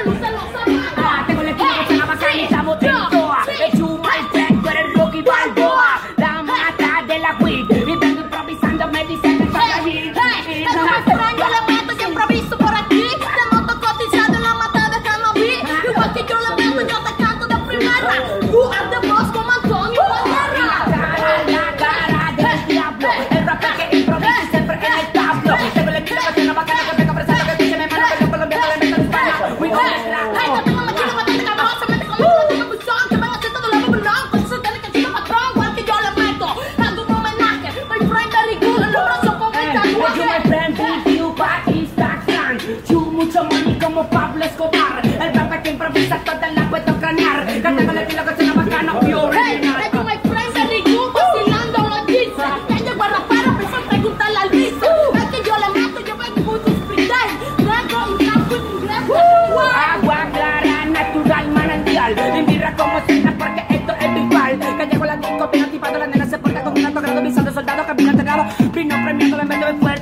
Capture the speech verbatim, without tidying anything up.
se los zapatos. Ah, tengo el estilo que suena bacán y estamos dentro. El chuma, el tren, tú eres Rocky Balboa. La mata de la weed. Y vengo improvisando, me dicen que soy la hit. Hey, es más extraño elemento que improviso por aquí. Te noto cotizado en la mata de cannabis. Igual que yo le meto, yo te canto de primera. You are the boss como Antonio Banderas. La cara, la cara del diablo. El rapper que improvisa siempre en el tablo. Tengo el estilo que suena bacán, que vengo presente, que dice mi mano, que yo colombiano le meto hispana. We go Hey, te tengo metido bastante cabrón. Se mete conmigo, no tiene buchón. Que vengo haciendo de la bubulón. Pues se tiene que ser un patrón, igual que yo le meto. Hago un homenaje, my friend very good. En los brazos con el Would you tatuaje. my friend with you Pakistan? You mucho money como Pablo Escobar. El rapper que improvisa toda la puedo cranear. Que tengo el estilo que suena bacano, pure Hey, original. tengo my friend very good. Vacilando los jeans. Ya llegó a rapar, empezó a preguntarle al Lisa. Es que yo le meto, yo vengo mucho freestyle. Negro y blanco y inglés. Agua clara, natural, manantial. Mi birra como cena porque esto es vital. Que llego a la disco, bien activado, la nena se porta con un alto grado, visando soldado, camino alterado. Vino premiado, le meto de fuerte.